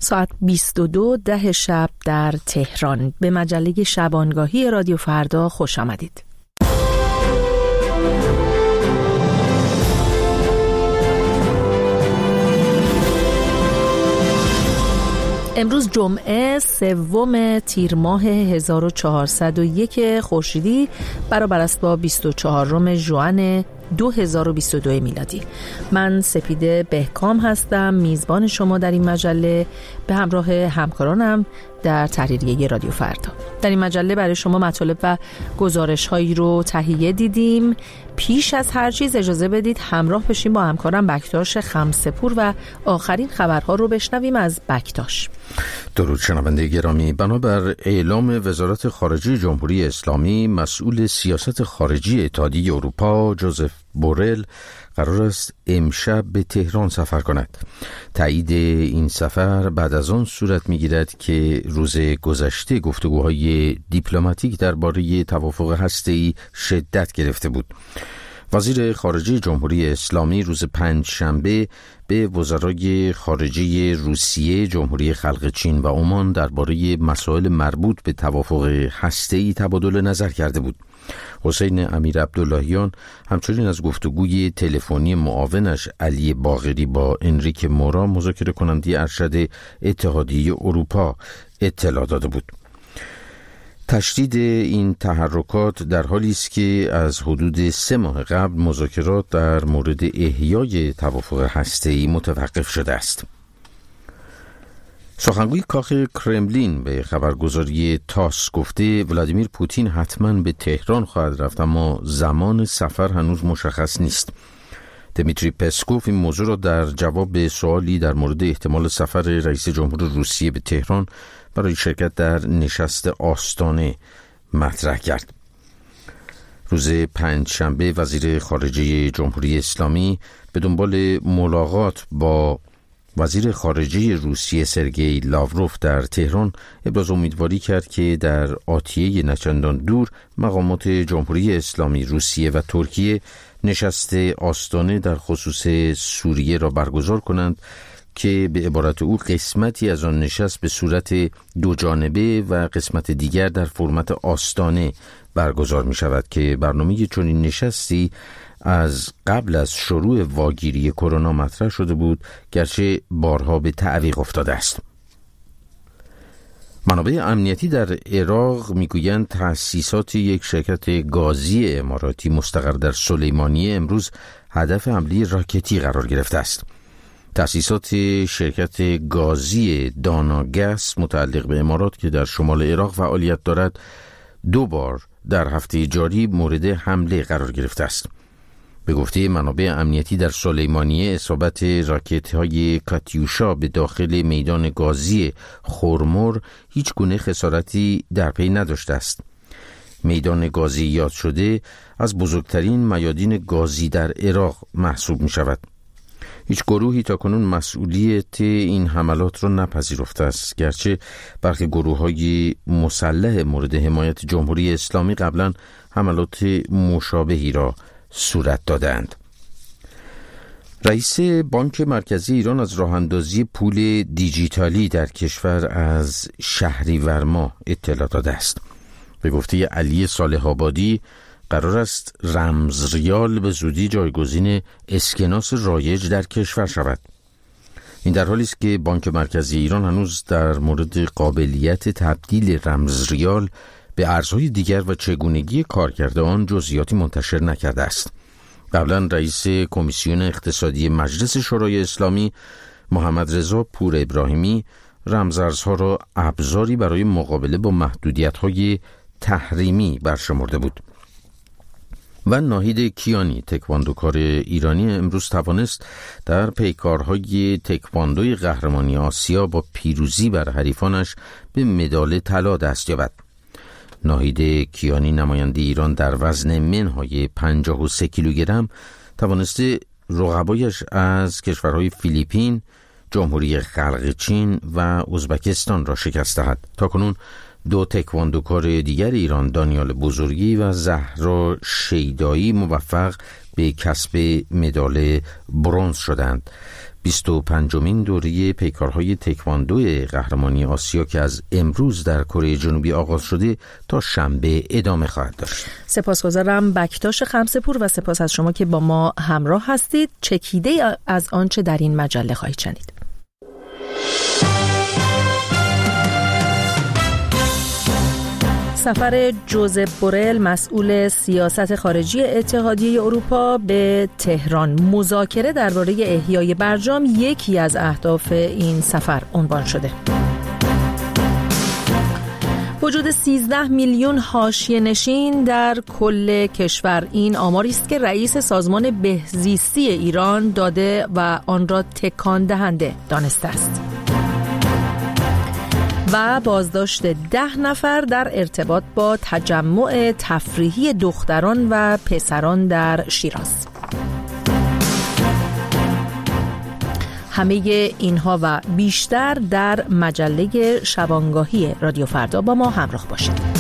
ساعت 22:10 شب در تهران. به مجله شبانگاهی رادیو فردا خوش آمدید. امروز جمعه 3 تیر ماه 1401 خورشیدی برابر است با 24 ژوئن 2022 میلادی. من سپیده بهکام هستم، میزبان شما در این مجله به همراه همکارانم در تحریریه رادیو فردا. در این مجله برای شما مطالب و گزارش هایی رو تهیه دیدیم. پیش از هر چیز اجازه بدید همراه بشیم با همکارم بکتاش خمسپور و آخرین خبرها رو بشنویم از بکتاش. درود شنونده گرامی، بنابر اعلام وزارت خارجه جمهوری اسلامی، مسئول سیاست خارجی اتحادیه اروپا جوزف بورل قرار است امشب به تهران سفر کند. تایید این سفر بعد از آن صورت می‌گیرد که روز گذشته گفتگوهای دیپلماتیک درباره توافق هسته‌ای شدت گرفته بود. وزیر خارجه جمهوری اسلامی روز پنجشنبه به وزرای خارجه روسیه، جمهوری خلق چین و عمان درباره مسائل مربوط به توافق هسته‌ای تبادل نظر کرده بود. حسین امیر عبداللهیان همچنین از گفتگوی تلفنی معاونش علی باقری با انریک مورا، مذاکره کننده ارشد اتحادیه اروپا، اطلاع داده بود. تشدید این تحرکات در حالی است که از حدود 3 ماه قبل مذاکرات در مورد احیای توافق هسته‌ای متوقف شده است. سخنگوی کاخ کرملین به خبرگزاری تاس گفته ولادیمیر پوتین حتما به تهران خواهد رفت، اما زمان سفر هنوز مشخص نیست. دمیتری پسکوف این موضوع را در جواب به سوالی در مورد احتمال سفر رئیس جمهور روسیه به تهران برای شرکت در نشست آستانه مطرح کرد. روز پنجشنبه وزیر خارجه جمهوری اسلامی به دنبال ملاقات با وزیر خارجه روسیه سرگئی لاوروف در تهران ابراز امیدواری کرد که در آتیه نچندان دور مقامات جمهوری اسلامی روسیه و ترکیه نشست آستانه در خصوص سوریه را برگزار کنند که به عبارت او قسمتی از آن نشست به صورت دو جانبه و قسمت دیگر در فرمت آستانه برگزار می شود که برنامه چنین نشستی از قبل از شروع واگیری کرونا مطرح شده بود، گرچه بارها به تعویق افتاده است. منابع امنیتی در عراق میگویند تأسیسات یک شرکت گازی اماراتی مستقر در سلیمانیه امروز هدف حمله راکتی قرار گرفته است. تأسیسات شرکت گازی داناگس متعلق به امارات که در شمال عراق فعالیت دارد 2 بار در هفته جاری مورد حمله قرار گرفته است. به گفته منابع امنیتی در سلیمانیه، اصابت راکت‌های کاتیوشا به داخل میدان گازی خرمر هیچ گونه خسارتی در پی نداشته است. میدان گازی یاد شده از بزرگترین میادین گازی در عراق محسوب می شود. هیچ گروهی تاکنون مسئولیت این حملات را نپذیرفته است، گرچه برخی گروه‌های مسلح مورد حمایت جمهوری اسلامی قبلا حملات مشابهی را صورت دادند. رئیس بانک مرکزی ایران از راه‌اندازی پول دیجیتالی در کشور از شهریور ماه اطلاع داده است. به گفته علی صالح آبادی قرار است رمز ریال به زودی جایگزین اسکناس رایج در کشور شود. این در حالی است که بانک مرکزی ایران هنوز در مورد قابلیت تبدیل رمز ریال به ارزهای دیگر و چگونگی کارکرد آن جزئیاتی منتشر نکرده است. قبلا رئیس کمیسیون اقتصادی مجلس شورای اسلامی محمد رضا پور ابراهیمی رمزارزها را ابزاری برای مقابله با محدودیت‌های تحریمی برشمرده بود. و ناهید کیانی تکواندوکار ایرانی امروز توانست در پیکارهای تکواندوی قهرمانی آسیا با پیروزی بر حریفانش به مدال طلا دست یابد. ناهید کیانی نماینده ایران در وزن منهای 53 کیلوگرم توانسته رقبایش از کشورهای فیلیپین، جمهوری خلق چین و ازبکستان را شکست دهد. تاکنون 2 تکواندوکار دیگر ایران، دانیال بزرگی و زهرا شیدایی، موفق به کسب مدال برنز شدند. 25مین دوره پیکارهای تکواندو قهرمانی آسیا که از امروز در کره جنوبی آغاز شده تا شنبه ادامه خواهد داشت. سپاسگزارم بکتاش خمسه‌پور و سپاس از شما که با ما همراه هستید. چکیده از آنچه در این مجله خواهید شنید. سفر جوزپ بورل مسئول سیاست خارجی اتحادیه اروپا به تهران. مذاکره درباره احیای برجام یکی از اهداف این سفر عنوان شده. وجود 13 میلیون حاشیه نشین در کل کشور، این آماری است که رئیس سازمان بهزیستی ایران داده و آن را تکان دهنده دانسته است. و بازداشت 10 نفر در ارتباط با تجمع تفریحی دختران و پسران در شیراز. همه اینها و بیشتر در مجله شبانگاهی رادیو فردا با ما همراه باشید.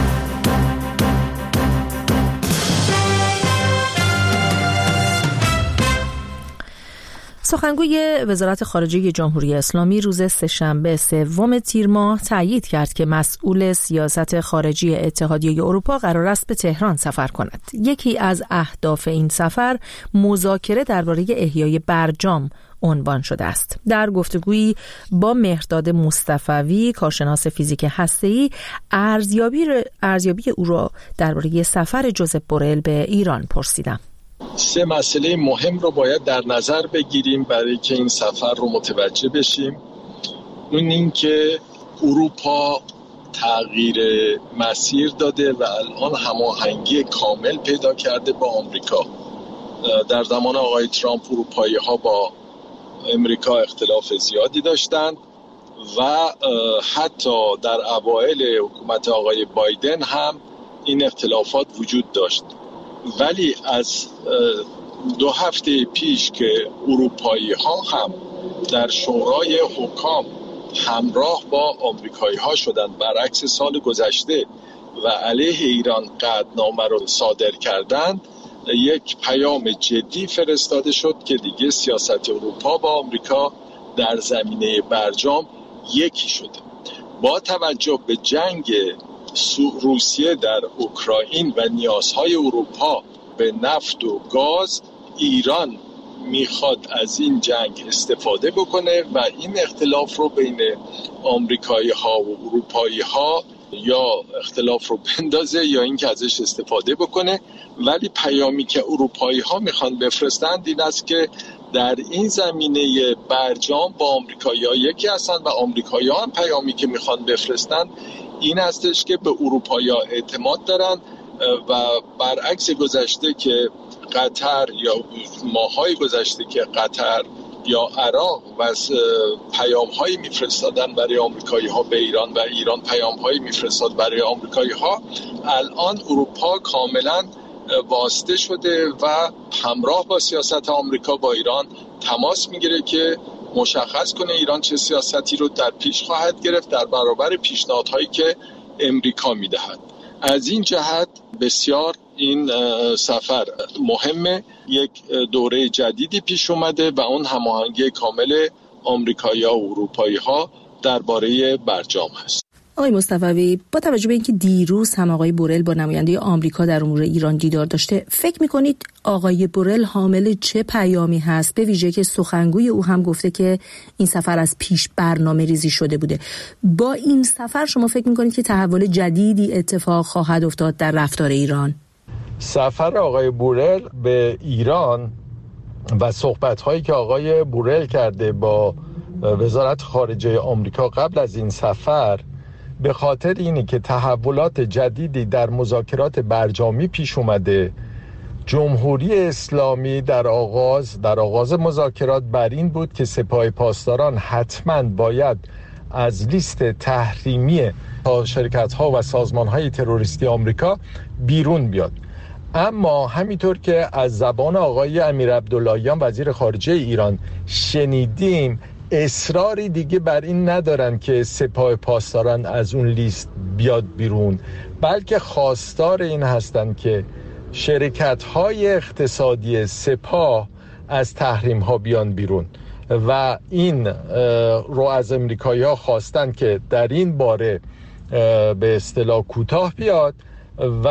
سخنگوی وزارت خارجه جمهوری اسلامی روز سه‌شنبه 3 تیر ماه تأیید کرد که مسئول سیاست خارجی اتحادیه اروپا قرار است به تهران سفر کند. یکی از اهداف این سفر مذاکره درباره احیای برجام عنوان شده است. در گفتگویی با مهرداد مصطفوی کارشناس فیزیک هسته‌ای ارزیابی او را درباره سفر جوزپ بورل به ایران پرسیدم. 3 مسئله مهم رو باید در نظر بگیریم برای که این سفر رو متوجه بشیم. اون این که اروپا تغییر مسیر داده و الان هماهنگی کامل پیدا کرده با آمریکا. در زمان آقای ترامپ اروپایی ها با امریکا اختلاف زیادی داشتند و حتی در اوایل حکومت آقای بایدن هم این اختلافات وجود داشت. ولی از 2 هفته پیش که اروپایی ها هم در شورای حکام همراه با آمریکایی ها شدند، برعکس سال گذشته و علیه ایران قطعنامه رو صادر کردند، یک پیام جدی فرستاده شد که دیگه سیاست اروپا با آمریکا در زمینه برجام یکی شده. با توجه به جنگ روسیه در اوکراین و نیازهای اروپا به نفت و گاز، ایران میخواد از این جنگ استفاده بکنه و این اختلاف رو بین آمریکایی ها و اروپایی ها یا اختلاف رو بندازه یا اینکه ازش استفاده بکنه. ولی پیامی که اروپایی ها میخوان بفرستند این است که در این زمینه برجام با آمریکایی ها یکی هستن و آمریکایی ها هم پیامی که میخوان بفرستند این هستش که به اروپایی ها اعتماد دارن و برعکس گذشته که قطر یا ماهای گذشته که قطر یا عراق و پیام‌هایی میفرستادن برای آمریکایی‌ها به ایران و ایران پیام‌هایی میفرستاد برای آمریکایی‌ها، الان اروپا کاملا واسطه شده و همراه با سیاست آمریکا با ایران تماس میگیره که مشخص کنه ایران چه سیاستی رو در پیش خواهد گرفت در برابر پیشنهادهایی که امریکا میدهد. از این جهت بسیار این سفر مهمه. یک دوره جدیدی پیش اومده و اون هماهنگی کامل آمریکایی‌ها و اروپایی‌ها درباره برجام هست. آقای مصطفوی، با توجه به اینکه دیروز هم آقای بورل با نماینده آمریکا در امور ایران دیدار داشته، فکر می‌کنید آقای بورل حامل چه پیامی هست؟ به ویژه که سخنگوی او هم گفته که این سفر از پیش برنامه‌ریزی شده بوده. با این سفر شما فکر می‌کنید که تحول جدیدی اتفاق خواهد افتاد در رفتار ایران؟ سفر آقای بورل به ایران و صحبت‌هایی که آقای بورل کرده با وزارت خارجه آمریکا قبل از این سفر به خاطر اینه که تحولات جدیدی در مذاکرات برجامی پیش اومده. جمهوری اسلامی در آغاز مذاکرات بر این بود که سپاه پاسداران حتماً باید از لیست تحریمی شرکت‌ها و سازمان‌های تروریستی آمریکا بیرون بیاد. اما همینطور که از زبان آقای امیر عبداللهیان وزیر خارجه ایران شنیدیم، اصراری دیگه بر این ندارن که سپاه پاسداران از اون لیست بیاد بیرون، بلکه خواستار این هستن که شرکت‌های اقتصادی سپاه از تحریم‌ها بیان بیرون. و این رو از امریکایی‌ها خواستن که در این باره به اصطلاح کوتاه بیاد و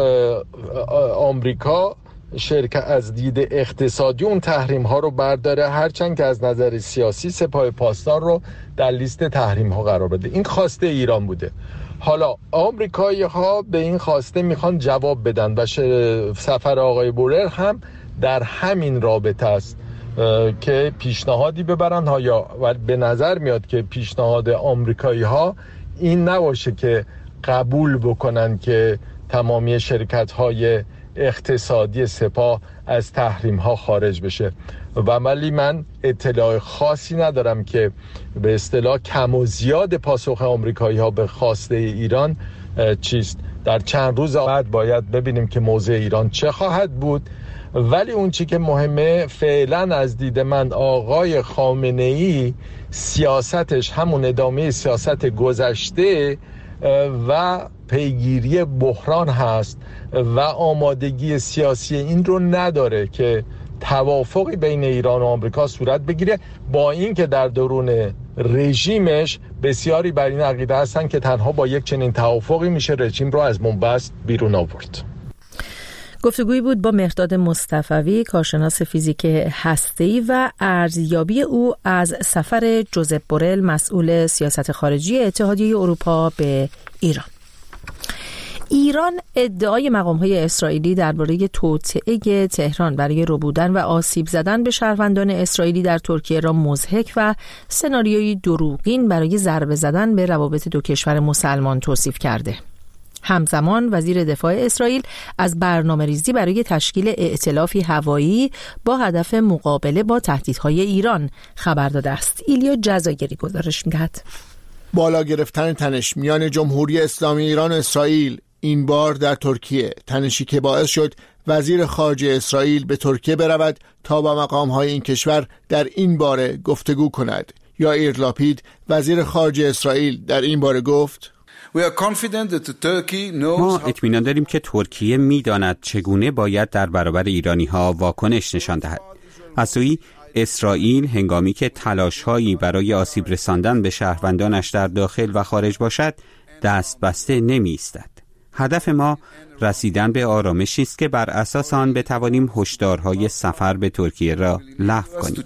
آمریکا شرکت از دید اقتصادی اون تحریم ها رو برداره، هرچند که از نظر سیاسی سپاه پاسدار رو در لیست تحریم ها قرار بده. این خواسته ایران بوده. حالا آمریکایی ها به این خواسته میخوان جواب بدن و سفر آقای بورل هم در همین رابطه است که پیشنهادی ببرن یا به نظر میاد که پیشنهاد آمریکایی ها این نباشه که قبول بکنن که تمامی شرکت های اقتصادی سپاه از تحریم ها خارج بشه و ولی من اطلاع خاصی ندارم که به اصطلاح کم و زیاد پاسخ آمریکایی ها به خواسته ایران چیست. در چند روز بعد باید ببینیم که موضع ایران چه خواهد بود، ولی اون چی که مهمه فعلا از دید من آقای خامنه‌ای سیاستش همون ادامه سیاست گذشته و پیگیری بحران هست و آمادگی سیاسی این رو نداره که توافقی بین ایران و آمریکا صورت بگیره، با اینکه در درون رژیمش بسیاری بر این عقیده هستن که تنها با یک چنین توافقی میشه رژیم رو از منبسط بیرون آورد. گفتگویی بود با مهرداد مصطفوی، کارشناس فیزیک هسته‌ای و ارزیابی او از سفر جوزپ بورل، مسئول سیاست خارجی اتحادیه اروپا به ایران. ایران ادعای مقام‌های اسرائیلی درباره توطئه تهران برای ربودن و آسیب زدن به شهروندان اسرائیلی در ترکیه را مضحک و سناریویی دروغین برای ضربه زدن به روابط دو کشور مسلمان توصیف کرده. همزمان وزیر دفاع اسرائیل از برنامه‌ریزی برای تشکیل ائتلافی هوایی با هدف مقابله با تهدیدهای ایران خبر داده است. ایلیا جزایری گزارش می‌دهد. بالا گرفتن تنش میان جمهوری اسلامی ایران و اسرائیل این بار در ترکیه، تنشی که باعث شد وزیر خارجه اسرائیل به ترکیه برود تا با مقام‌های این کشور در این باره گفتگو کند. یائیر لاپید وزیر خارجه اسرائیل در این باره گفت: ما اطمینان داریم که ترکیه می‌داند چگونه باید در برابر ایرانی‌ها واکنش نشان دهد. از سوی اسرائیل هنگامی که تلاش‌هایی برای آسیب رساندن به شهروندانش در داخل و خارج باشد دست بسته نمی‌ایستد. هدف ما رسیدن به آرامشی است که بر اساس آن بتوانیم هشدارهای سفر به ترکیه را لغو کنیم.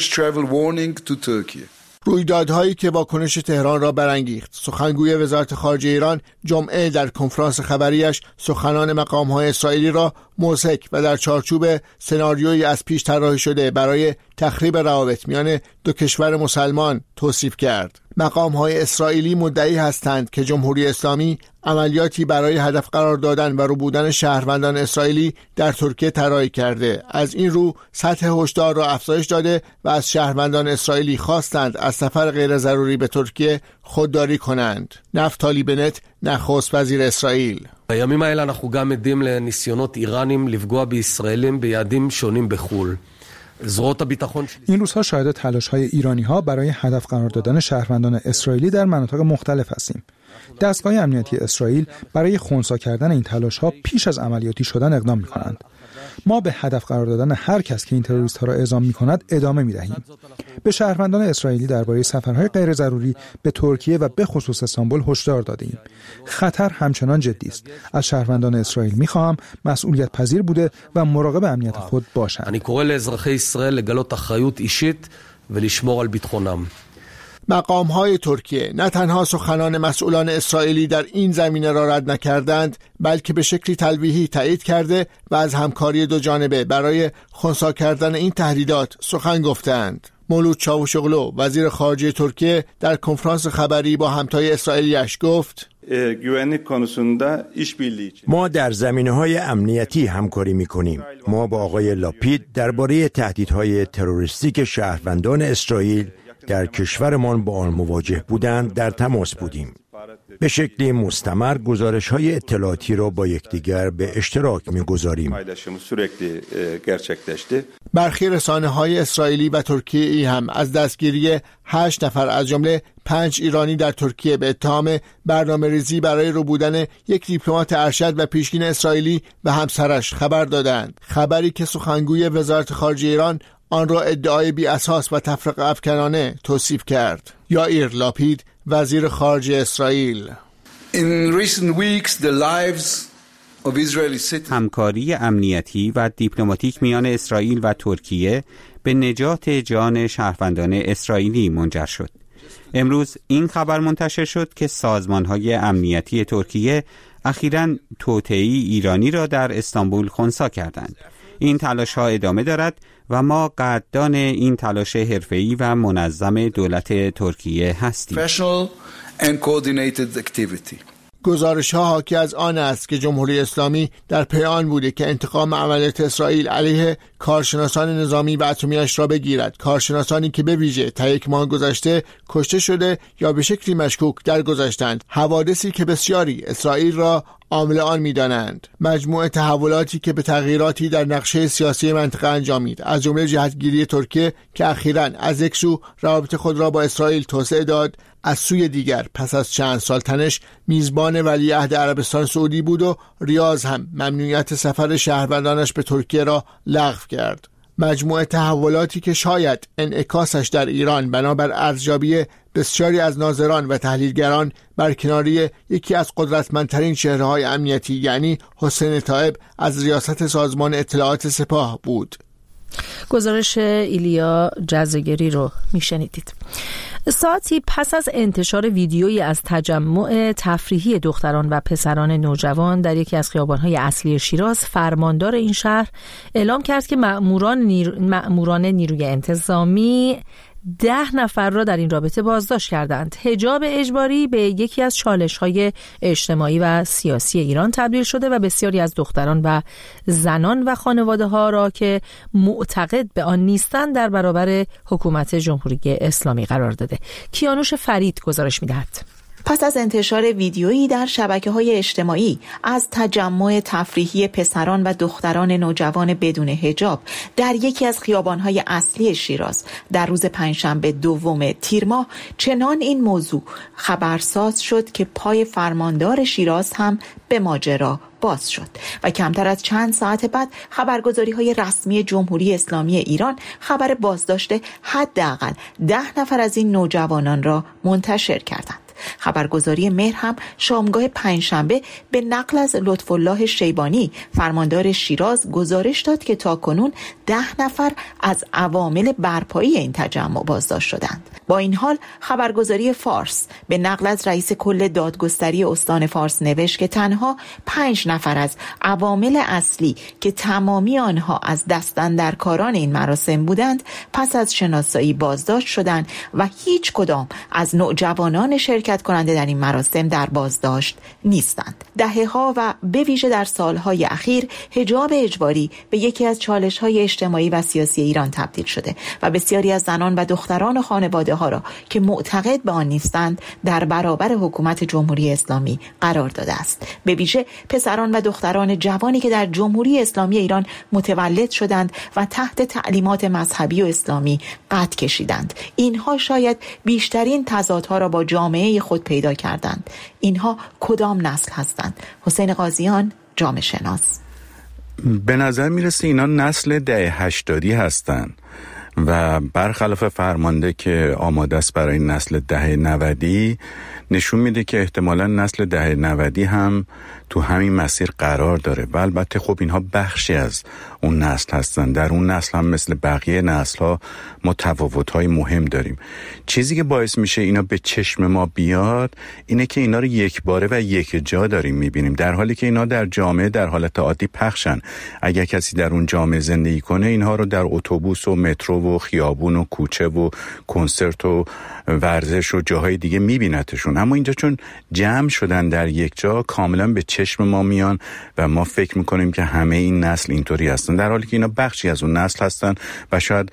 رویدادهایی که واکنش تهران را برانگیخت. سخنگوی وزارت خارجه ایران جمعه در کنفرانس خبریش سخنان مقام‌های اسرائیلی را مضحک و در چارچوب سناریویی از پیش طراحی شده برای تخریب روابط میان دو کشور مسلمان توصیف کرد. مقام‌های اسرائیلی مدعی هستند که جمهوری اسلامی عملیاتی برای هدف قرار دادن و ربودن شهروندان اسرائیلی در ترکیه طراحی کرده. از این رو سطح هشدار را افزایش داده و از شهروندان اسرائیلی خواستند از سفر غیر ضروری به ترکیه خودداری کنند. نفتالی بنت، نخست وزیر اسرائیل: בימים האלה אנחנו גם עדים לניסיונות איראנים לפגוע בישראלים ביעדים שונים בחו"ל. این روزها شاهد تلاش‌های ایرانی‌ها برای هدف قرار دادن شهروندان اسرائیلی در مناطق مختلف هستیم. دستگاه امنیتی اسرائیل برای خنثی کردن این تلاش‌ها پیش از عملیاتی شدن اقدام می‌کنند. ما به هدف قرار دادن هر کس که این تروریست‌ها را اعزام می‌کند ادامه می‌دهیم. به شهروندان اسرائیلی درباره سفرهای غیر ضروری به ترکیه و به خصوص استانبول هشدار دادیم. خطر همچنان جدی است. از شهروندان اسرائیل می‌خواهم مسئولیت پذیر بوده و مراقب امنیت خود باشند. אני קורא לאזרחי ישראל לגלות אחריות אישית ולשמור על ביטחונם. مقام‌های ترکیه نه تنها سخنان مسئولان اسرائیلی در این زمینه را رد نکردند، بلکه به شکلی تلویحی تایید کرده و از همکاری دو جانبه برای خنثی kerdن این تهدیدات سخن گفتند. مولود چاوشوغلو وزیر خارجه ترکیه در کنفرانس خبری با همتای اسرائیلیش گفت: ما در زمینه‌های امنیتی همکاری می‌کنیم. ما با آقای لاپید درباره تهدیدهای تروریستی که شهروندان اسرائیل در کشورمان با آن مواجه بودند در تماس بودیم. به شکل مستمر گزارش‌های اطلاعاتی را با یکدیگر به اشتراک می‌گذاریم. برخی رسانه‌های اسرائیلی و ترکیه‌ای هم از دستگیری 8 نفر از جمله 5 ایرانی در ترکیه به اتهام برنامه‌ریزی برای ربودن یک دیپلمات ارشد و پیشین اسرائیلی و همسرش خبر دادند. خبری که سخنگوی وزارت خارجه ایران آن را ادعای بی اساس و تفرقه افکنانه توصیف کرد. یائیر لاپید وزیر خارجه اسرائیل: همکاری امنیتی و دیپلماتیک میان اسرائیل و ترکیه به نجات جان شهروندان اسرائیلی منجر شد. امروز این خبر منتشر شد که سازمان‌های امنیتی ترکیه اخیراً توطئه‌ای ایرانی را در استانبول خنثی کردند. این تلاش‌ها ادامه دارد و ما قدردان این تلاش حرفه‌ای و منظم دولت ترکیه هستیم. گزارش‌ها حاکی از آن است که جمهوری اسلامی در پی آن بوده که انتقام عملیات اسرائیل علیه کارشناسان نظامی و اتمی‌اش را بگیرد، کارشناسانی که به ویژه تا یک ماه گذشته کشته شده یا به شکلی مشکوک درگذشتند، حوادثی که بسیاری اسرائیل را عامل آن می‌دانند. مجموعه تحولاتی که به تغییراتی در نقشه سیاسی منطقه انجامید، از جمله جهتگیری ترکیه که اخیراً از یک سو روابط خود را با اسرائیل توسعه داد، از سوی دیگر پس از چند سال تنش میزبان ولیعهد عربستان سعودی بود و ریاض هم ممنوعیت سفر شهروندانش به ترکیه را لغو کرد. مجموعه تحولاتی که شاید انعکاسش در ایران بنابر ارزیابی بسیاری از ناظران و تحلیلگران بر کناری یکی از قدرتمندترین چهره‌های امنیتی یعنی حسین طایب از ریاست سازمان اطلاعات سپاه بود. گزارش ایلیا جزگری رو میشنیدید. ساعتی پس از انتشار ویدیویی از تجمع تفریحی دختران و پسران نوجوان در یکی از خیابان‌های اصلی شیراز، فرماندار این شهر اعلام کرد که مأموران نیروی انتظامی 10 نفر را در این رابطه بازداشت کردند. حجاب اجباری به یکی از چالش‌های اجتماعی و سیاسی ایران تبدیل شده و بسیاری از دختران و زنان و خانواده‌ها را که معتقد به آن نیستند در برابر حکومت جمهوری اسلامی قرار داده. کیانوش فرید گزارش می‌دهد. پس از انتشار ویدیویی در شبکه‌های اجتماعی از تجمع تفریحی پسران و دختران نوجوان بدون حجاب در یکی از خیابان‌های اصلی شیراز در روز پنجشنبه 2 تیر ماه، چنان این موضوع خبرساز شد که پای فرماندار شیراز هم به ماجرا باز شد و کمتر از چند ساعت بعد خبرگزاری‌های رسمی جمهوری اسلامی ایران خبر بازداشت حداقل 10 نفر از این نوجوانان را منتشر کردند. خبرگزاری مهر هم شامگاه پنجشنبه به نقل از لطف‌الله شیبانی فرماندار شیراز گزارش داد که تاکنون 10 نفر از عوامل برپایی این تجمع بازداشت شدند. با این حال خبرگزاری فارس به نقل از رئیس کل دادگستری استان فارس نوشت که تنها 5 نفر از عوامل اصلی که تمامی آنها از دستاندرکاران این مراسم بودند پس از شناسایی بازداشت شدند و هیچ کدام از نوجوانان شرکت کننده در این مراسم در بازداشت نیستند. دهه‌ها و به ویژه در سالهای اخیر حجاب اجباری به یکی از چالش‌های اجتماعی و سیاسی ایران تبدیل شده و بسیاری از زنان و دختران و خانواده‌ها را که معتقد به آن نیستند در برابر حکومت جمهوری اسلامی قرار داده است. به ویژه پسران و دختران جوانی که در جمهوری اسلامی ایران متولد شدند و تحت تعلیمات مذهبی و اسلامی قد کشیدند. اینها شاید بیشترین تضادها را با جامعه خود پیدا کردند. اینها کدام نسل هستند؟ حسین قاضیان، جامعه شناس. به نظر میرسه اینا نسل دهه 80 هستن و برخلاف فرمانده که آماده است برای نسل دهه 90 نشون میده که احتمالاً نسل دهه 90 هم تو همین مسیر قرار داره و البته خب اینها بخشی از اون نسل هستن. در اون نسل هم مثل بقیه نسل ها ما تفاوت‌های مهم داریم. چیزی که باعث میشه اینا به چشم ما بیاد اینه که اینا رو یک باره و یک جا داریم میبینیم، در حالی که اینا در جامعه در حالت عادی پخشن. اگر کسی در اون جامعه زندگی کنه اینها رو در اتوبوس و مترو و خیابون و کوچه و کنسرت و ورزش و جاهای دیگه میبینتشون، اما اینجا چون جمع شدن در یک جا کاملا به چشم ما میان و ما فکر میکنیم که همه این نسل اینطوری هستن، در حالی که اینا بخشی از اون نسل هستن و شاید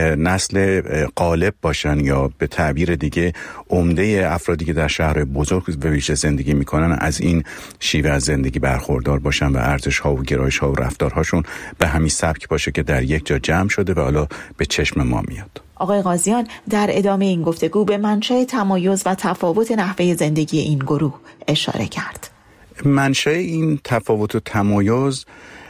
نسل غالب باشن یا به تعبیر دیگه عمده افرادی که در شهر بزرگ به ویژه زندگی میکنن از این شیوه از زندگی برخوردار باشن و ارزش ها و گرایش ها و رفتارهاشون به همین سبک باشه که در یک جا جمع شده و حالا به چشم ما میاد. آقای قاضیان در ادامه این گفتگو به منشأ تمایز و تفاوت نحوه زندگی این گروه اشاره کرد. منشأ این تفاوت و تمایز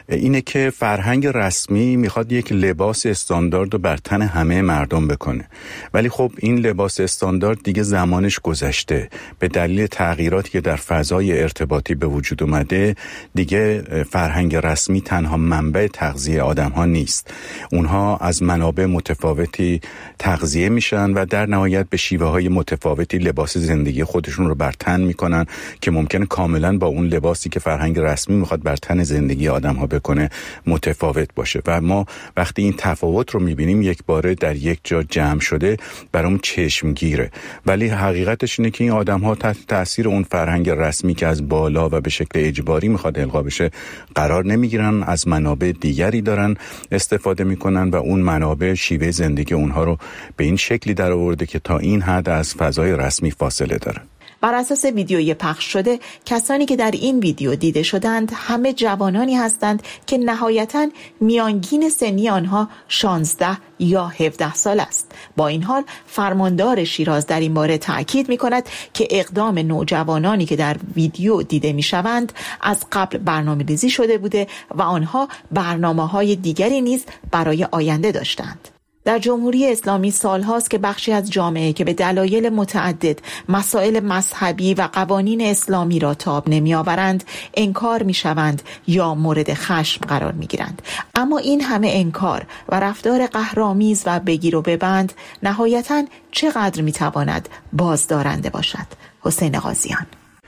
اینه که فرهنگ رسمی میخواد یک لباس استاندارد رو بر تن همه مردم بکنه، ولی خب این لباس استاندارد دیگه زمانش گذشته. به دلیل تغییراتی که در فضای ارتباطی به وجود اومده دیگه فرهنگ رسمی تنها منبع تغذیه آدم ها نیست. اونها از منابع متفاوتی تغذیه میشن و در نهایت به شیوه های متفاوتی لباس زندگی خودشون رو بر تن میکنن که ممکنه کاملا با اون لباسی که فرهنگ رسمی میخواد بر تن زندگی آدم ها بکنه متفاوت باشه. و ما وقتی این تفاوت رو میبینیم یک باره در یک جا جمع شده برام چشمگیره، ولی حقیقتش اینه که این آدم ها تحت تاثیر اون فرهنگ رسمی که از بالا و به شکل اجباری میخواد القا بشه قرار نمیگیرن، از منابع دیگری دارن استفاده میکنن و اون منابع شیوه زندگی اونها رو به این شکلی در آورده که تا این حد از فضای رسمی فاصله داره. بر اساس ویدیوی پخش شده، کسانی که در این ویدیو دیده شدند همه جوانانی هستند که نهایتاً میانگین سنی آنها 16 یا 17 سال است. با این حال فرماندار شیراز در این باره تأکید می‌کند که اقدام نوجوانانی که در ویدیو دیده می‌شوند از قبل برنامه‌ریزی شده بوده و آنها برنامه‌های دیگری نیز برای آینده داشتند. در جمهوری اسلامی سالهاست که بخشی از جامعه که به دلایل متعدد مسائل مذهبی و قوانین اسلامی را تاب نمی‌آورند انکار می‌شوند یا مورد خشم قرار می‌گیرند. اما این همه انکار و رفتار قهرآمیز و بگیر و ببند نهایتاً چقدر می‌تواند بازدارنده باشد؟ حسین قاضیان.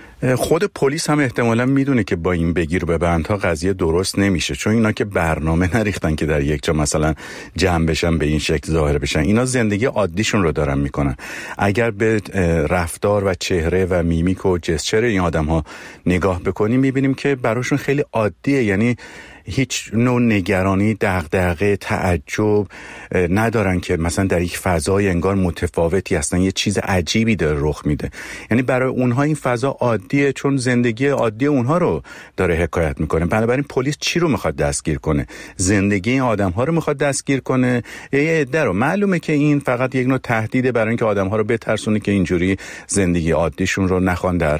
خود پلیس هم احتمالاً میدونه که با این بگیر به بندها قضیه درست نمیشه، چون اینا که برنامه نریختن که در یک جا مثلا جمع بشن به این شکل ظاهر بشن. اینا زندگی عادیشون رو دارن میکنن. اگر به رفتار و چهره و میمیک و جسچر این آدم ها نگاه بکنیم میبینیم که براشون خیلی عادیه، یعنی هیچ نوع نگرانی، دغدغه، تعجب ندارن که مثلا در یک فضای انگار متفاوتی هستن، یه چیز عجیبی داره رخ میده. یعنی برای اونها این فضا عادیه، چون زندگی عادی اونها رو داره حکایت میکنه. بنابراین پلیس چی رو میخواد دستگیر کنه؟ زندگی این آدم‌ها رو میخواد دستگیر کنه؟ یه عده رو. معلومه که این فقط یک نوع تهدیده برای اینکه آدم‌ها رو بترسونه که اینجوری زندگی عادیشون رو نخوان در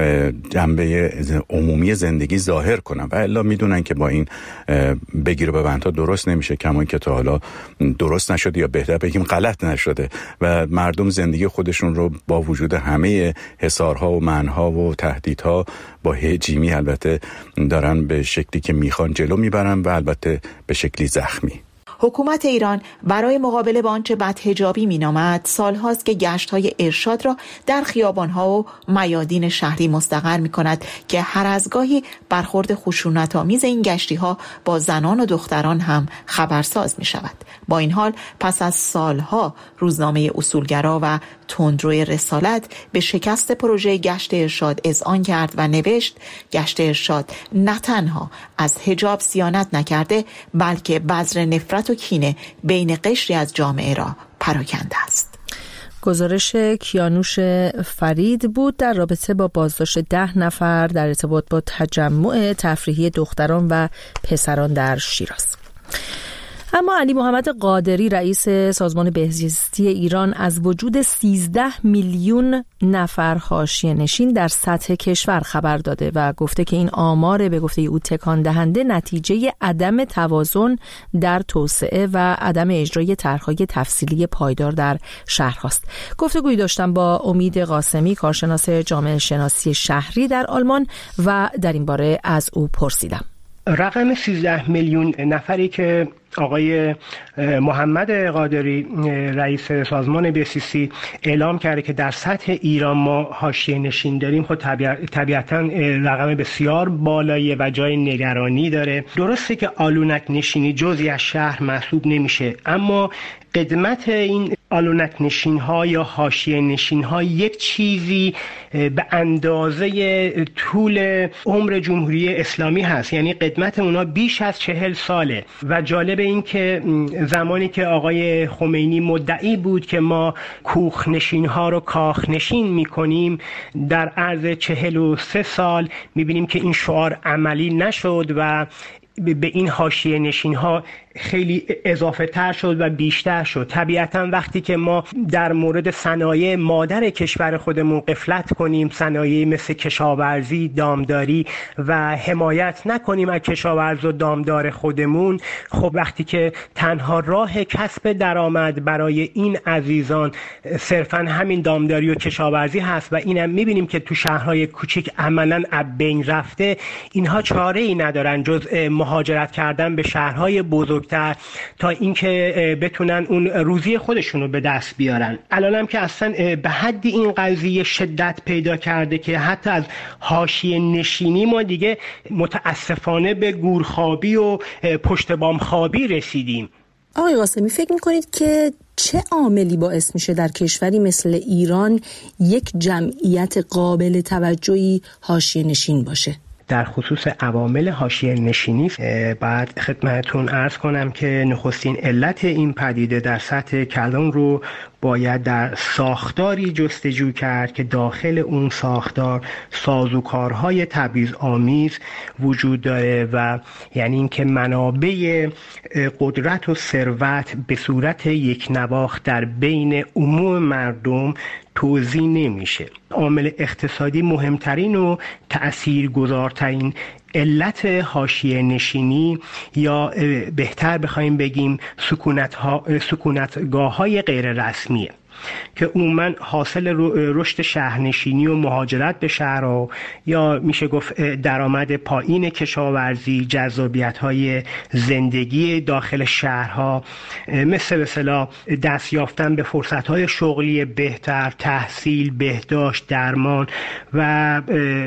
جنبه عمومی زندگی ظاهر کنن، و الا میدونن که با این بگیر و ببندها درست نمیشه، کما اینکه تا حالا درست نشده یا بهتر بگیم غلط نشده و مردم زندگی خودشون رو با وجود همه حصارها و منعها و تهدیدها با هجیمی البته دارن به شکلی که میخوان جلو میبرن و البته به شکلی زخمی. حکومت ایران برای مقابله با آنچه بدحجابی می‌نامد سالهاست که گشت‌های ارشاد را در خیابان‌ها و میادین شهری مستقر می‌کند که هر از گاهی برخورد خشونت‌آمیز این گشتی‌ها با زنان و دختران هم خبرساز می‌شود. با این حال پس از سالها روزنامه اصولگرا و تندروی رسالت به شکست پروژه گشت ارشاد اذعان کرد و نوشت گشت ارشاد نه تنها از حجاب صیانت نکرده بلکه بذر نفرت و کینه بین قشری از جامعه را پراکنده است. گزارش کیانوش فرید بود در رابطه با بازداشت 10 نفر در ارتباط با تجمع تفریحی دختران و پسران در شیراز. اما علی محمد قادری رئیس سازمان بهزیستی ایران از وجود 13 میلیون نفر حاشیه‌نشین در سطح کشور خبر داده و گفته که این آمار به گفته او تکان دهنده نتیجه عدم توازن در توسعه و عدم اجرای طرح‌های تفصیلی پایدار در شهرهاست. گفتگویی داشتم با امید قاسمی، کارشناس جامعه شناسی شهری در آلمان، و در این باره از او پرسیدم. رقم 13 میلیون نفری که آقای محمد قادری رئیس سازمان بهزیستی اعلام کرده که در سطح ایران ما حاشیه نشین داریم، خود طبیعتاً رقم بسیار بالاییه و جای نگرانی داره. درسته که آلونک نشینی جزئی از شهر محسوب نمیشه، اما قدمت این آلونک نشین ها یا حاشیه نشین ها یک چیزی به اندازه طول عمر جمهوری اسلامی هست، یعنی قدمت اونا بیش از 40 ساله. و جالب این که زمانی که آقای خمینی مدعی بود که ما کوخ نشین ها رو کاخ نشین میکنیم، در عرض 43 سال میبینیم که این شعار عملی نشد و به این حاشیه نشین ها خیلی اضافه تر شد و بیشتر شد. طبیعتا وقتی که ما در مورد صنایع مادر کشور خودمون غفلت کنیم، صنایع مثل کشاورزی، دامداری و حمایت نکنیم از کشاورز و دامدار خودمون، خب وقتی که تنها راه کسب درآمد برای این عزیزان صرفا همین دامداری و کشاورزی هست و اینم میبینیم که تو شهرهای کوچیک عملاً از بین رفته، اینها چاره ای ندارن جز مهاجرت کردن به شهرهای بزرگتر تا اینکه بتونن اون روزی خودشون رو به دست بیارن. الانم که اصلا به حدی این قضیه شدت پیدا کرده که حتی از حاشیه نشینی ما دیگه متاسفانه به گورخوابی و پشت بام خوابی رسیدیم. آقای قاسمی، فکر میکنید که چه عاملی باعث میشه در کشوری مثل ایران یک جمعیت قابل توجهی حاشیه نشین باشه؟ در خصوص عوامل حاشیه نشینی باید خدمتتون عرض کنم که نخستین علت این پدیده در سطح کلان رو باید در ساختاری جستجو کرد که داخل اون ساختار سازوکارهای تبعیض‌آمیز وجود داره و یعنی اینکه منابع قدرت و ثروت به صورت یک نواخت در بین عموم مردم توزیع نمیشه. عامل اقتصادی مهمترین و تأثیرگذارترین علت حاشیه نشینی یا بهتر بخوایم بگیم سکونتگاه‌های غیر رسمیه که عموما حاصل رشد شهرنشینی و مهاجرت به شهرها یا میشه گفت درآمد پایین کشاورزی، جذابیت‌های زندگی داخل شهرها مثل مثلا دست یافتن به فرصت‌های شغلی بهتر، تحصیل، بهداشت، درمان و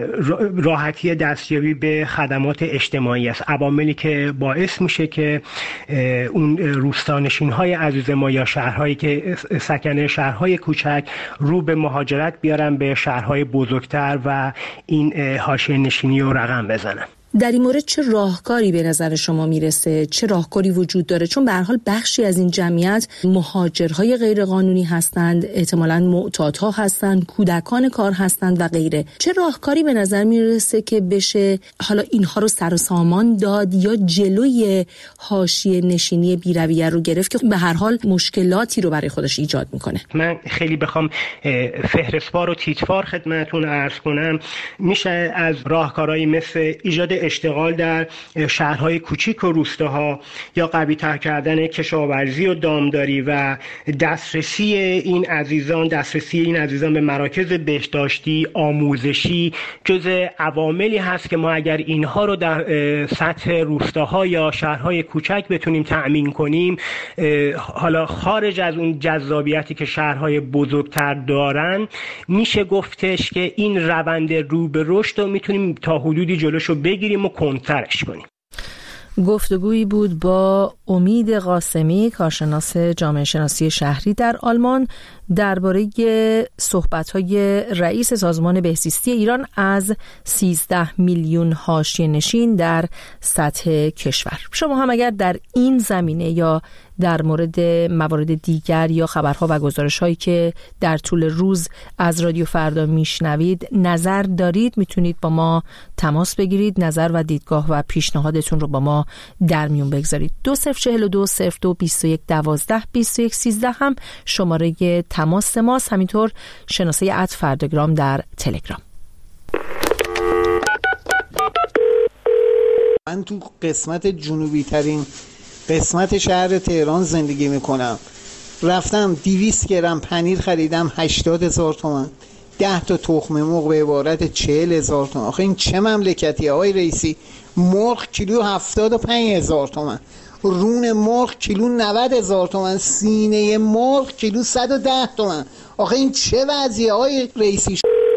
راحتی دستیابی به خدمات اجتماعی است. عواملی که باعث میشه که اون روستانشین‌های عزیز ما یا شهرهایی که سکنه شهرهای کوچک رو به مهاجرت بیارن به شهرهای بزرگتر و این حاشیه نشینی رو رقم بزنن. در این مورد چه راهکاری به نظر شما میرسه؟ چه راهکاری وجود داره؟ چون به هر حال بخشی از این جمعیت مهاجرهای غیرقانونی هستند، احتمالاً معتادها هستند، کودکان کار هستند و غیره. چه راهکاری به نظر میرسه که بشه حالا اینها رو سر و سامان داد یا جلوی حاشیه نشینی بی‌رویه رو گرفت که به هر حال مشکلاتی رو برای خودش ایجاد میکنه؟ من خیلی بخوام فهرستوار و تیتوار خدمتتون عرض کنم، میشه از راهکارهای مثل ایجاد اشتغال در شهرهای کوچیک و روستاها یا قوی‌تر کردن کشاورزی و دامداری و دسترسی این عزیزان به مراکز بهداشتی، آموزشی جزء عواملی هست که ما اگر اینها رو در سطح روستاها یا شهرهای کوچک بتونیم تأمین کنیم، حالا خارج از اون جذابیتی که شهرهای بزرگتر دارن، میشه گفتش که این روند رو به رشد رو میتونیم تا حدودی جلوشو بگیریم و کنترش کنیم. گفتگویی بود با امید قاسمی، کارشناس جامعه شناسی شهری در آلمان، درباره صحبت‌های رئیس سازمان بهزیستی ایران از 13 میلیون حاشیه نشین در سطح کشور. شما هم اگر در این زمینه یا در مورد موارد دیگر یا خبرها و گزارش‌هایی که در طول روز از رادیو فردا میشنوید نظر دارید، میتونید با ما تماس بگیرید، نظر و دیدگاه و پیشنهادتون رو با ما در میون بگذارید. 2042 02 21 12 21 13 هم شماره تماس ماست، همینطور شناسه @فرداگرام در تلگرام. من تو قسمت جنوبی ترین قسمت شهر تهران زندگی میکنم. رفتم 200 گرم پنیر خریدم 80,000 تومان، 10 تا تخم مرغ به عبارت 40,000 تومان. آخه این چه مملکتیه آقای رئیسی؟ مرغ کیلو 75,000 تومان، رون مرغ کیلو 90,000 تومان، سینه مرغ کیلو 110 تومان. آخه این چه وضعیه آقای رئیسی؟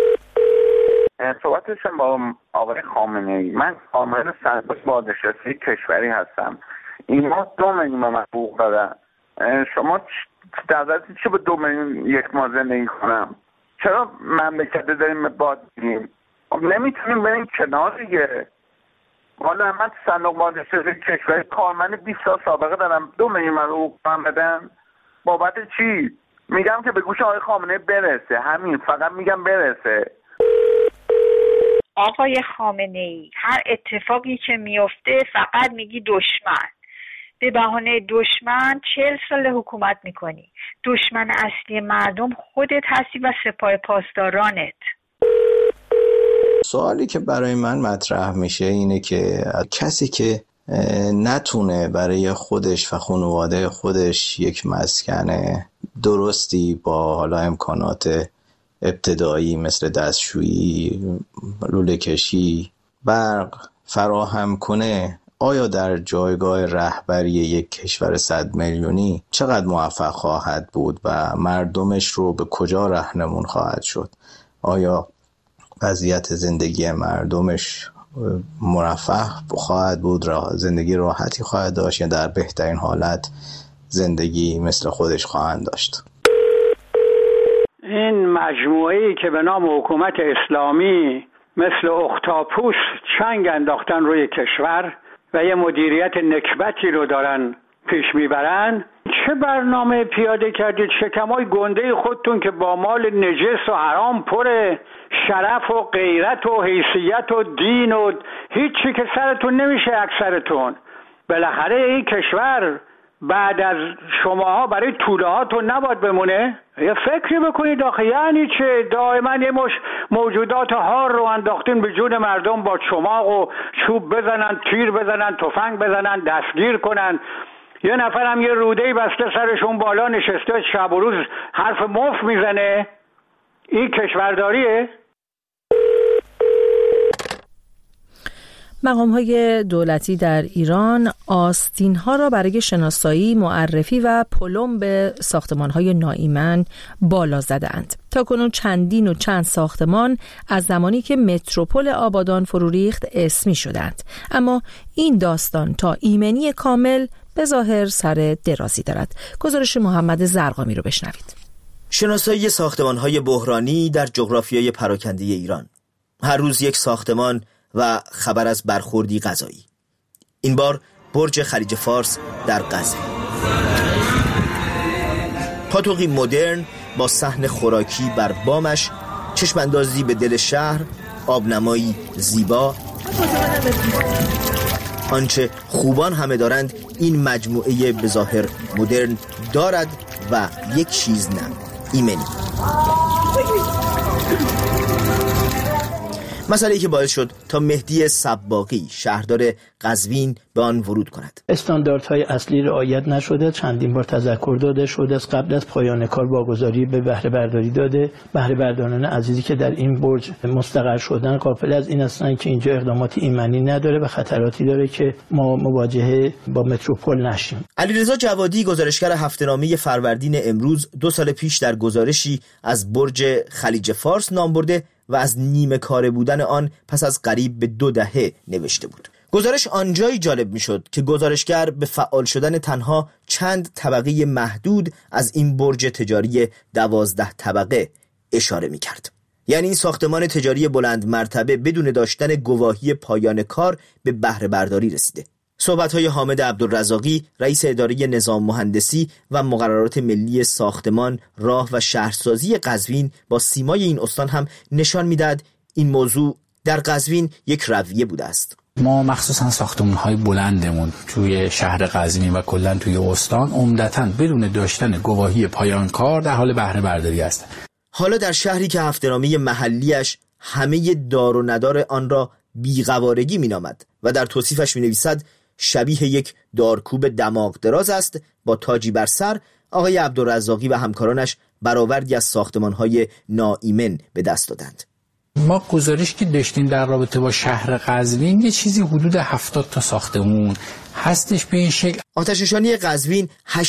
صحبتشم با آقای خامنه‌ای. من عامل سرباز بازنشسته کشوری هستم. این ماه 2 میلیون به من حقوق دادن. شما نظرتون چه به 2 میلیون یک ماه زندگی کنم؟ چرا مملکت داریم باد میدیم؟ نمیتونیم بریم کنار دیگه. والا من صندوق بازنشسته کشوری کارمند 20 سال سابقه دارم، 2 میلیون من حقوق بدن. بابت چی؟ میگم که به گوش آقای خامنه‌ای برسه، همین، فقط میگم برسه. آقای خامنه‌ای، هر اتفاقی که میفته فقط میگی دشمن. به بهانه دشمن 40 سال حکومت میکنی. دشمن اصلی مردم خودت هستی و سپاه پاسدارانت. سوالی که برای من مطرح میشه اینه که کسی که نتونه برای خودش و خانواده خودش یک مسکن درستی با حالا امکانات ابتدایی مثل دستشویی، لوله کشی، برق فراهم کنه، آیا در جایگاه رهبری یک کشور 100 میلیونی چقدر موفق خواهد بود و مردمش رو به کجا راهنمون خواهد شد؟ آیا وضعیت زندگی مردمش مرفه خواهد بود، زندگی راحتی خواهد داشت یا در بهترین حالت زندگی مثل خودش خواهند داشت؟ این مجموعه‌ای که به نام حکومت اسلامی مثل اختاپوس چنگ انداختن روی کشور و یه مدیریت نکبتی رو دارن پیش میبرن، چه برنامه پیاده کردید؟ شکمای گنده خودتون که با مال نجس و حرام پره، شرف و غیرت و حیثیت و دین و هیچی که سرتون نمیشه اکثرتون. بالاخره این کشور بعد از شماها برای توله هاتون نباید بمونه؟ یه فکری بکنید آخه. یعنی چه دائما یه مش موجودات هار رو انداختین به جون مردم با چماق و چوب بزنن، تیر بزنن، تفنگ بزنن، دستگیر کنن. یه نفر هم یه رودهی بسته سرشون بالا نشسته شب و روز حرف مفت میزنه. این کشورداریه؟ مقام‌های دولتی در ایران آستین‌ها را برای شناسایی، معرفی و پلمب ساختمان‌های ناایمن بالا زدند. تاکنون چندین و چند ساختمان از زمانی که متروپول آبادان فرو ریخت اسمی شدند. اما این داستان تا ایمنی کامل به ظاهر سر درازی دارد. گزارش محمد زرقامی رو بشنوید. شناسایی ساختمان‌های بحرانی در جغرافیای پراکنده ایران. هر روز یک ساختمان و خبر از برخوردی غذایی. این بار برج خلیج فارس در قزوین. پاتوقی مدرن با صحن خوراکی بر بامش، چشماندازی به دل شهر، آبنمایی زیبا. آنچه خوبان همه دارند این مجموعه به ظاهر مدرن دارد و یک چیز نه، ایمنی. مسئله‌ای که باعث شد تا مهدی سباقی شهردار قزوین به آن ورود کند. استانداردهای اصلی رعایت نشده، چندین بار تذکر داده شده از قبل از پایان کار واگذاری به بهره برداری داده. بهره برداران عزیزی که در این برج مستقر شدن غافل از این هستند که اینجا اقدامات ایمنی نداره و خطراتی داره که ما مواجهه با متروپول نشیم. علیرضا جوادی گزارشگر هفته‌نامه فروردین امروز 2 سال پیش در گزارشی از برج خلیج فارس نام برده و از نیمه کاره بودن آن پس از قریب به 2 دهه نوشته بود. گزارش آنجایی جالب می شد که گزارشگر به فعال شدن تنها چند طبقه محدود از این برج تجاری 12 طبقه اشاره می کرد. یعنی این ساختمان تجاری بلند مرتبه بدون داشتن گواهی پایان کار به بهره برداری رسیده. صحبت‌های حامد عبدالرزاقی رئیس اداره نظام مهندسی و مقررات ملی ساختمان، راه و شهرسازی قزوین با سیمای این استان هم نشان می‌دهد این موضوع در قزوین یک رویه بوده است. ما مخصوصا ساختمان‌های بلندمون توی شهر قزوین و کلاً توی استان عمدتاً بدون داشتن گواهی پایان کار در حال بهره برداری است. حالا در شهری که هفته‌نامه محلیش همه دار و ندار آن را بی‌قوارگی می‌نامد و در توصیفش می‌نویسد شبیه یک دارکوب دماغ دراز است با تاجی بر سر، آقای عبدالرزاقی و همکارانش برآوردی از ساختمان‌های ناایمن به دست دادند. ما گزارش که داشتیم در رابطه با شهر قزوین یه چیزی حدود 70 تا ساختمون هستش به این شکل. آتش‌نشانی قزوین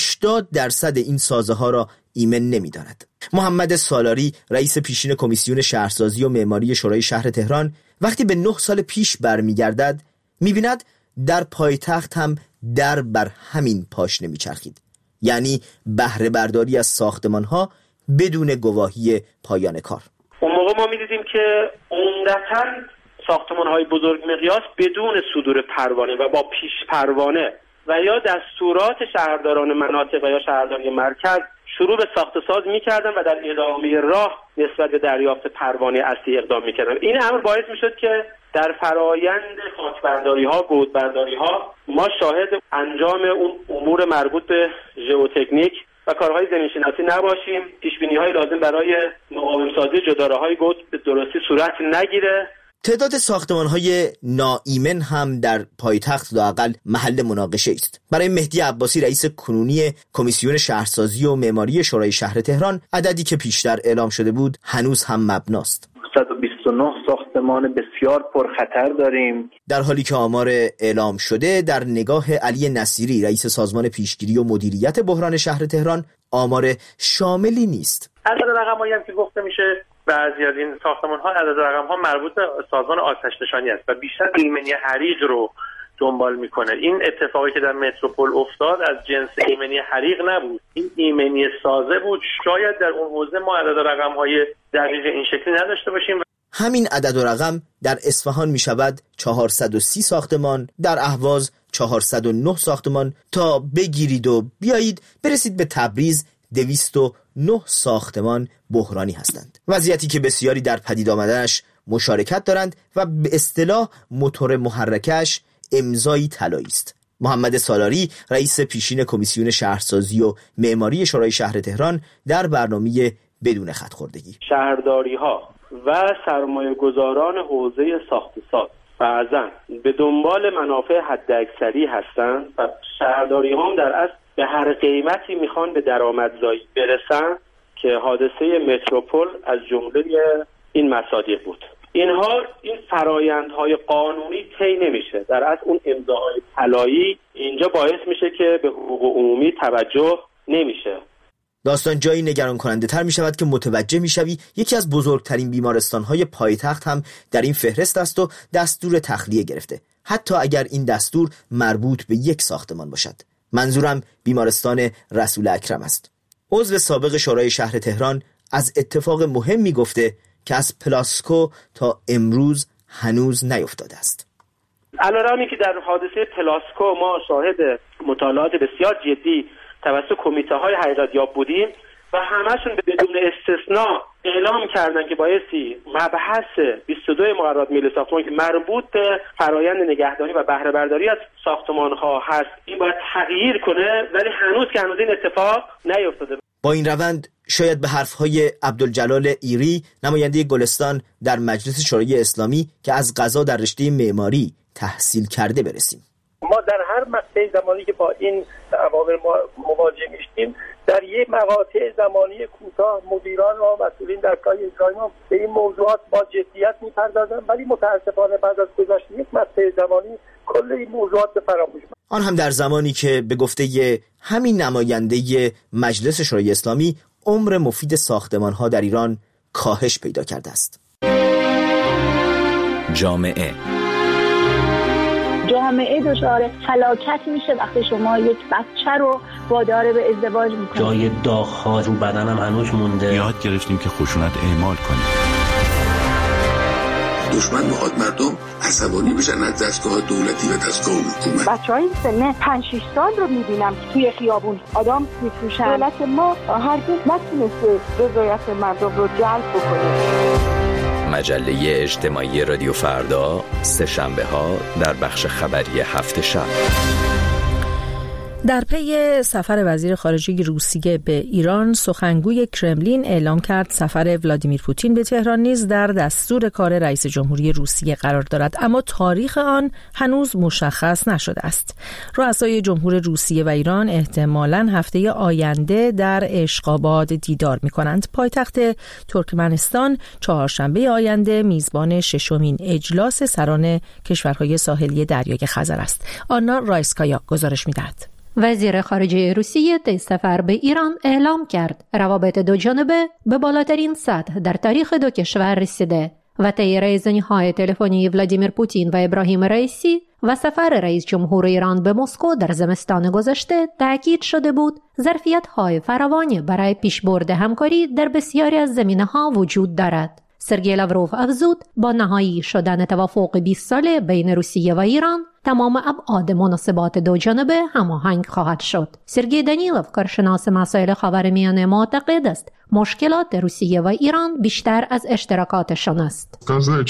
80% این سازه ها را ایمن نمی‌داند. محمد سالاری رئیس پیشین کمیسیون شهرسازی و معماری شورای شهر تهران وقتی به 9 سال پیش برمیگردد می‌بیند در پایتخت هم در بر همین پاشنه میچرخید، یعنی بهره برداری از ساختمان‌ها بدون گواهی پایان کار. اون موقع ما می‌دیدیم که عمدتاً ساختمان‌های بزرگ مقیاس بدون صدور پروانه و با پیش پروانه و یا دستورات شهرداران مناطق و یا شهرداری مرکز شروع به ساخت ساز می‌کردن و در ادامه راه نسبت به دریافت پروانه اصلی اقدام می‌کردن. این امر باعث می‌شد که در فرایند خاکبرداری‌ها، گودبرداری‌ها ما شاهد انجام اون امور مربوط به ژئوتکنیک و کارهای زمین‌شناسی نباشیم. پیش‌بینی‌های لازم برای مقاوم‌سازی جداره‌های گود به درستی صورت نگیره. تعداد ساختمان‌های ناایمن هم در پایتخت لااقل محل مناقشه است. برای مهدی عباسی رئیس کنونی کمیسیون شهرسازی و معماری شورای شهر تهران، عددی که پیشتر اعلام شده بود هنوز هم مبناست. 129 ساختمان بسیار پرخطر داریم. در حالی که آمار اعلام شده در نگاه علی نصیری رئیس سازمان پیشگیری و مدیریت بحران شهر تهران آمار شاملی نیست. عدد رقمایی هم که گفته میشه بعضی از این ساختمان‌ها عدد رقم‌ها مربوط به سازمان آتش نشانی است و بیشتر ایمنی حریق رو دنبال میکنه. این اتفاقی که در متروپول افتاد از جنس ایمنی حریق نبود، این ایمنی سازه بود. شاید در اون حوزه ما عدد رقم‌های دقیق این شکلی نداشته باشیم. همین عدد و رقم در اصفهان می شود 430 ساختمان، در اهواز 409 ساختمان، تا بگیرید و بیایید برسید به تبریز 209 ساختمان بحرانی هستند. وضعیتی که بسیاری در پدید آمدنش مشارکت دارند و به اصطلاح موتور محرکش امضای طلایی است. محمد سالاری رئیس پیشین کمیسیون شهرسازی و معماری شورای شهر تهران در برنامه بدون خط‌خوردگی: شهرداری‌ها و سرمایه‌گذاران حوزه ساخت‌وساز بعضاً به دنبال منافع حداکثری هستند و شهرداری‌ها هم در اصل به هر قیمتی میخوان به درآمدزایی برسن که حادثه متروپول از جمله این مصادیق بود. این فرایندهای قانونی طی نمیشه. در اصل اون امضاءهای طلایی اینجا باعث میشه که به حقوق عمومی توجه نمیشه. داستان جایی نگران کننده تر می شود که متوجه می شوی یکی از بزرگترین بیمارستان‌های پایتخت هم در این فهرست است و دستور تخلیه گرفته، حتی اگر این دستور مربوط به یک ساختمان باشد. منظورم بیمارستان رسول اکرم است. عضو سابق شورای شهر تهران از اتفاق مهمی گفته که از پلاسکو تا امروز هنوز نیفتاده است. علیرغمی که در حادثه پلاسکو ما شاهد مطالعات بسیار جدی توسط کمیته‌های حقیقت‌یاب بودیم و همشون بدون استثناء اعلام کردن که بایستی مبحث 22 مقررات ملی ساختمان که مربوط به فرایند نگهداری و بهره برداری از ساختمان‌ها هست این باید تغییر کنه، ولی هنوز این اتفاق نیفتاده. با این روند شاید به حرف‌های عبدالجلال ایری نماینده گلستان در مجلس شورای اسلامی که از قضا در رشته معماری تحصیل کرده برسیم. ما در هر مقطع زمانی که با این عوامل مواجه میشیم در یک مقاطع زمانی کوتاه مدیران و مسئولین در کار اجرایی ما به این موضوعات با جدیت میپردازن، ولی متاسفانه بعد از گذشت یک مقطع زمانی کل این موضوعات به فراموش می‌رود. آن هم در زمانی که به گفته همین نماینده مجلس شورای اسلامی عمر مفید ساختمان‌ها در ایران کاهش پیدا کرده است. جامعه دچار فلاکت میشه وقتی شما یک بچه رو وادار به ازدواج میکنید. جای داغ‌ها رو بدنم هنوز مونده. یاد گرفتیم که خشونت اعمال کنیم. دشمن میخواد مردم عصبانی بشن از دستگاه دولتی و دستگاه حکومت. بچهای سن 5-6 سال رو میبینم که توی خیابون آدم میفروشن. دولت ما هرگز نتونسته رضایت مردم رو جلب بکنه. مجله اجتماعی رادیو فردا سه‌شنبه ها در بخش خبری هفت شب. در پی سفر وزیر خارجه روسیه به ایران، سخنگوی کرملین اعلام کرد سفر ولادیمیر پوتین به تهران نیز در دستور کار رئیس جمهوری روسیه قرار دارد، اما تاریخ آن هنوز مشخص نشده است. رؤسای جمهور روسیه و ایران احتمالاً هفته آینده در اشقاباد دیدار می‌کنند. پایتخت ترکمنستان چهارشنبه آینده میزبان ششمین اجلاس سران کشورهای ساحلی دریای خزر است. آنا رایسکایا گزارش می‌دهد. وزیر خارجه روسیه طی سفر به ایران اعلام کرد روابط دو جانبه به بالاترین سطح در تاریخ دو کشور رسیده و طی رایزنی‌های تلفنی ولادیمیر پوتین و ابراهیم رئیسی و سفر رئیس جمهور ایران به مسکو در زمستان گذشته تأکید شده بود ظرفیت‌های فراوانی برای پیشبرد همکاری در بسیاری از زمینه‌ها وجود دارد. سرگئی لاوروف افزود با نهایی شدن توافق 20 ساله بین روسیه و ایران تمام ابعاد مناسبات دو جانبه هماهنگ خواهد شد. سرگئی دانیلوف، کارشناس مسائل خاورمیانه، معتقد است مشکلات روسیه و ایران بیشتر از اشتراکاتشان است.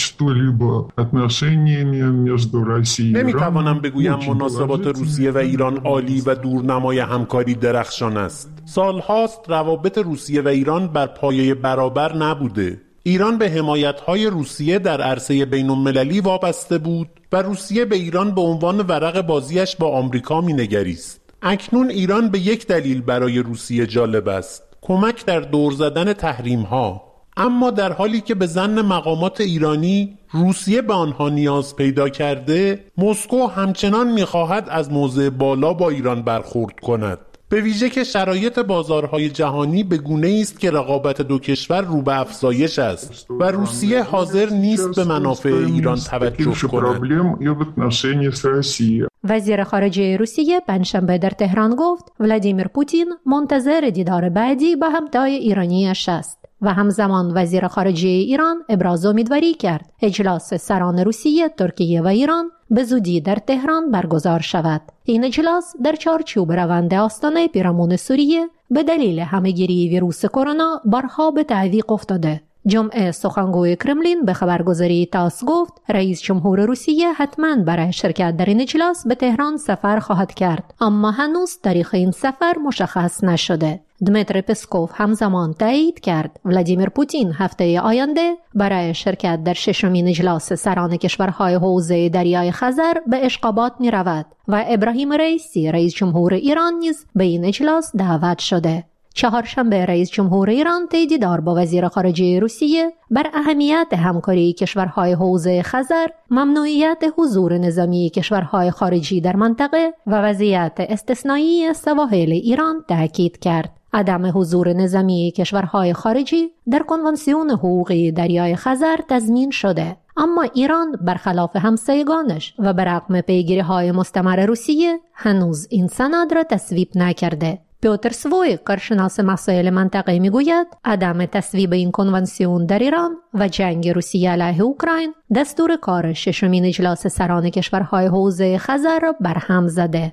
نمیتوانم بگویم مناسبات روسیه و ایران عالی و دورنمای همکاری درخشان است. سالهاست روابط روسیه و ایران بر پایه برابر نبوده. ایران به حمایت‌های روسیه در عرصه بین‌المللی وابسته بود و روسیه به ایران به عنوان ورق بازیش با آمریکا می‌نگریست. اکنون ایران به یک دلیل برای روسیه جالب است: کمک در دور زدن تحریم‌ها. اما در حالی که به ظن مقامات ایرانی روسیه به آنها نیاز پیدا کرده، مسکو همچنان می‌خواهد از موضع بالا با ایران برخورد کند. به ویژه که شرایط بازارهای جهانی به گونه‌ای است که رقابت دو کشور رو به افزایش است و روسیه حاضر نیست به منافع ایران توجه کند. وزیر خارجه روسیه پنجشنبه در تهران گفت ولادیمیر پوتین منتظر دیدار بعدی با همتای ایرانیش است و همزمان وزیر خارجه ایران ابراز امیدواری کرد اجلاس سران روسیه، ترکیه و ایران به زودی در تهران برگزار شود. این اجلاس در چارچوب روند آستانه پیرامون سوریه به دلیل همه‌گیری ویروس کرونا بارها به تعویق افتاده. جمعه سخنگوی کرملین به خبرگزاری تاس گفت رئیس جمهور روسیه حتما برای شرکت در این اجلاس به تهران سفر خواهد کرد، اما هنوز تاریخ این سفر مشخص نشده. دمیتری پسکوف همزمان تایید کرد ولادیمیر پوتین هفته آینده برای شرکت در ششمین اجلاس سران کشورهای حوزه دریای خزر به اشقابات می رود و ابراهیم رئیسی رئیس جمهور ایران نیز به این اجلاس دعوت شده. چهارشنبه رئیس جمهور ایران طی دیدار با وزیر خارجه روسیه بر اهمیت همکاری کشورهای حوزه خزر، ممنوعیت حضور نظامی کشورهای خارجی در منطقه و وضعیت استثنایی سواحل ایران تاکید کرد. عدم حضور نظامی کشورهای خارجی در کنوانسیون حقوقی دریای خزر تضمین شده، اما ایران برخلاف همسایگانش و برغم پیگیری‌های مستمر روسیه هنوز این سند را تصویب نکرده. پیوتر سوی، کارشناس مسائل منطقه، میگوید عدم تصویب این کنوانسیون در ایران و جنگ روسیه علیه اوکراین دستور کار ششمین اجلاس سران کشورهای حوزه خزر را برهم زده.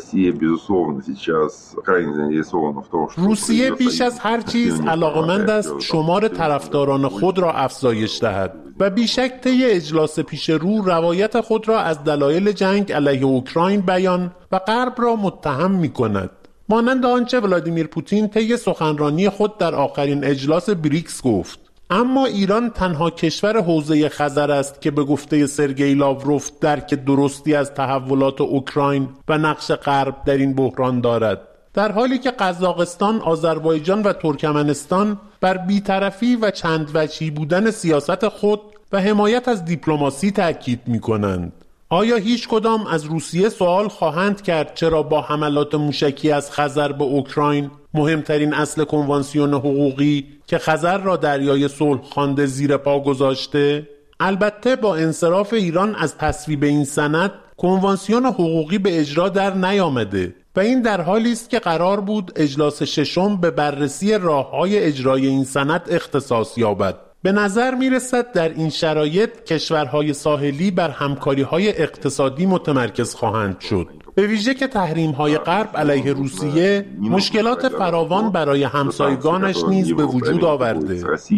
روسیه بیش از هر چیز علاقمند است شمار طرفداران خود را افزایش دهد و بیشک طی اجلاس پیش رو روایت خود را از دلایل جنگ علیه اوکراین بیان و غرب را متهم می‌کند. مانند آنچه ولادیمیر پوتین طی سخنرانی خود در آخرین اجلاس بریکس گفت. اما ایران تنها کشور حوزه خزر است که به گفته سرگئی لاوروف درک درستی از تحولات اوکراین و نقش غرب در این بحران دارد، در حالی که قزاقستان، آذربایجان و ترکمنستان بر بی‌طرفی و چند وجهی بودن سیاست خود و حمایت از دیپلماسی تأکید می‌کنند. آیا هیچ کدام از روسیه سوال خواهند کرد چرا با حملات موشکی از خزر به اوکراین، مهمترین اصل کنوانسیون حقوقی که خزر را دریای صلح خوانده، زیر پا گذاشته؟ البته با انصراف ایران از تصویب این سند، کنوانسیون حقوقی به اجرا در نیامده و این در حالی است که قرار بود اجلاس ششم به بررسی راه‌های اجرای این سند اختصاص یابد. به نظر می رسد در این شرایط کشورهای ساحلی بر همکاری‌های اقتصادی متمرکز خواهند شد، به ویژه که تحریم‌های غرب علیه روسیه مشکلات فراوان برای همسایگانش نیز به وجود آورده.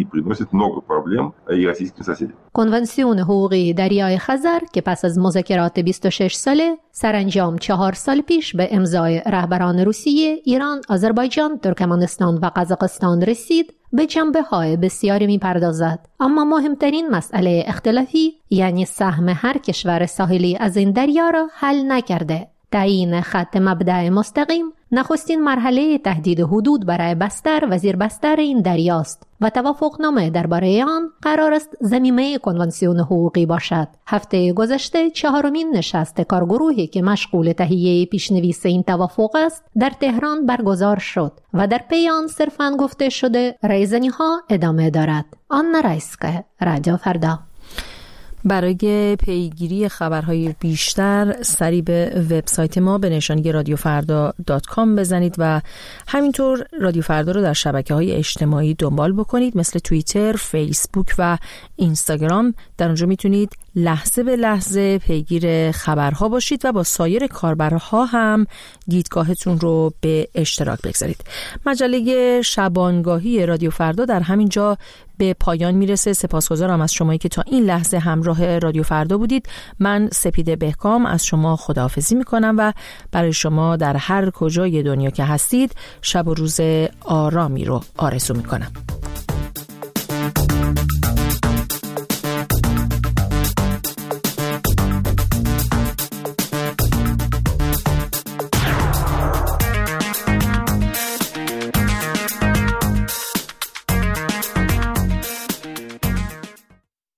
کنوانسیون حقوقی دریای خزر که پس از مذاکرات 26 ساله سرانجام 4 سال پیش به امضای رهبران روسیه، ایران، آذربایجان، ترکمنستان و قزاقستان رسید، به جنبه‌های بسیاری می‌پردازد، اما مهمترین مسئله اختلافی یعنی سهم هر کشور ساحلی از این دریا را حل نکرده. تعیین خط مبدأ مستقیم نخستین مرحله تهدید حدود برای بستر و زیربستر این دریاست و توافقنامه درباره آن قرار است ضمیمه کنوانسیون حقوقی باشد. هفته گذشته 4مین نشست کارگروهی که مشغول تهیه پیشنویس این توافق است در تهران برگزار شد و در پی آن صرفاً گفته شده ریزنی‌ها ادامه دارد. آن رایسکه، رادیو فردا. برای پیگیری خبرهای بیشتر سری به وبسایت ما به نشانی radiofrda.com بزنید و همینطور رادیو فردا رو در شبکه‌های اجتماعی دنبال بکنید، مثل توییتر، فیسبوک و اینستاگرام. در اونجا میتونید لحظه به لحظه پیگیر خبرها باشید و با سایر کاربرها هم دیدگاهتون رو به اشتراک بگذارید. مجله شبانگاهی رادیو فردا در همین جا به پایان میرسه. سپاسگزارم از شمایی که تا این لحظه همراه رادیو فردا بودید. من سپیده بهکام از شما خداحافظی میکنم و برای شما در هر کجای دنیا که هستید شب و روز آرامی رو آرزو میکنم.